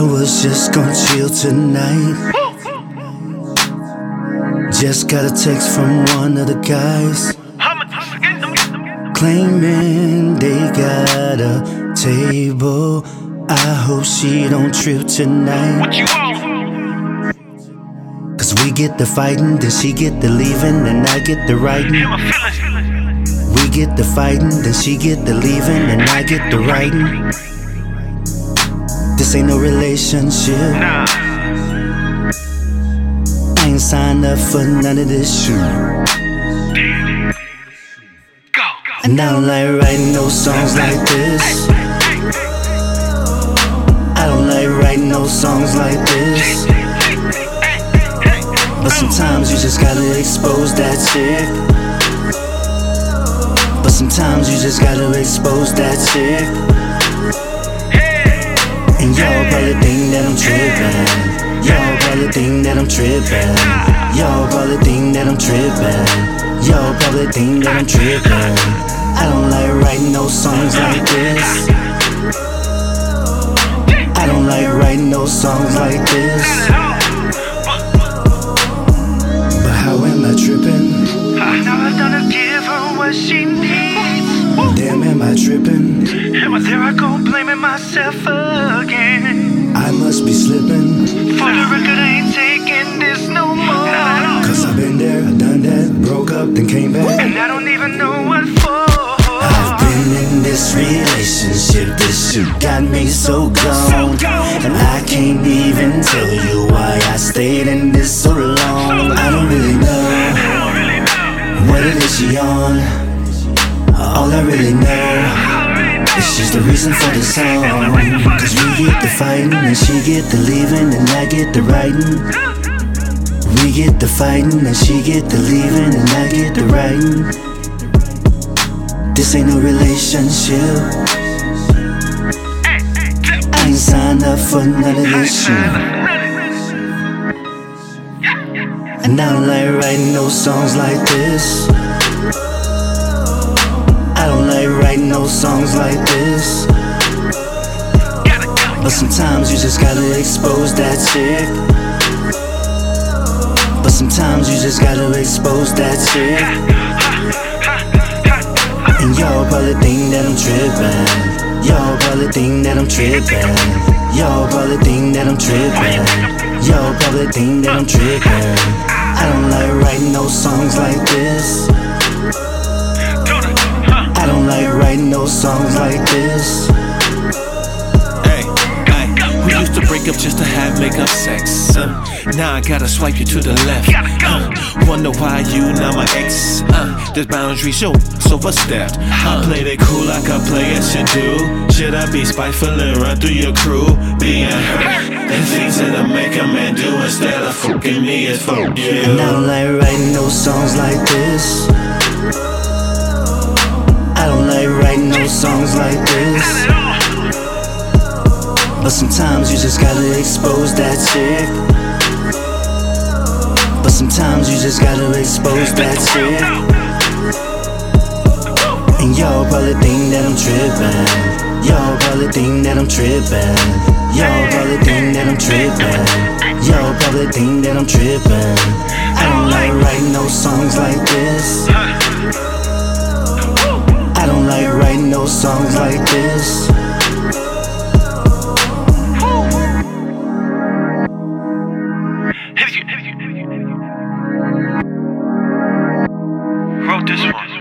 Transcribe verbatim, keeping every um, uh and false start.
was just gonna chill tonight. Just got a text from one of the guys claiming they got a table. I hope she don't trip tonight. Cause we get the fighting, then she get the leaving, and I get the writing. We get the fighting, then she get the leaving, and I get the writing. This ain't no relationship. I ain't signed up for none of this shit. And I don't like writing no songs like this. I don't like writing no songs like this. But sometimes you just gotta expose that chick. But sometimes you just gotta expose that chick. And y'all probably think that I'm trippin'. Y'all probably think that I'm trippin'. Y'all probably think that I'm trippin'. Y'all probably think that I'm trippin'. I don't like writing no songs like this. I don't like writing no songs like this. But how am I trippin'? Now I done give her what she needs. Damn, am I trippin'? And there I go blaming myself again. I must be slippin'. For the record, I ain't taking this no more. Cause I've been there, I done that, broke up, then came back. And I don't even know what for. I've been in this relationship, this shit got me so gone. And I can't even tell you why I stayed in this so long. I don't really know what it is she on. All I really know is she's the reason for the song. Cause we get the fighting, and she get the leaving, and I get the writing. We get the fighting, and she get the leaving, and I get the writing. This ain't no relationship. I ain't signed up for none of this shit. And I don't like writing no songs like this. I don't like writing no songs like this. But sometimes you just gotta expose that chick. But sometimes you just gotta expose that chick. And y'all probably think that I'm trippin'. Y'all probably think that I'm trippin'. Y'all probably think that I'm trippin'. Y'all probably think that I'm trippin'. I don't like writing no songs like this. I don't like writing no songs like this. Hey, hey, we used to break up just to have make-up sex. uh, Now I gotta swipe you to the left. uh, Wonder why you not my ex. uh, There's boundaries, yo, so overstepped. I played it cool like a player should do. Should I be spiteful and run through your crew? Being hurt and things that I make a man do instead of fucking me is fuck you. And I don't like writing no songs like this. I don't like writing no songs like this. But sometimes you just gotta expose that chick. But sometimes you just gotta expose that chick. And y'all probably think that I'm trippin'. Y'all probably think that I'm trippin'. Y'all probably think that I'm trippin'. Y'all probably think that I'm trippin'. I don't like writing no songs like this. I don't like writing no songs like this. Wrote this one.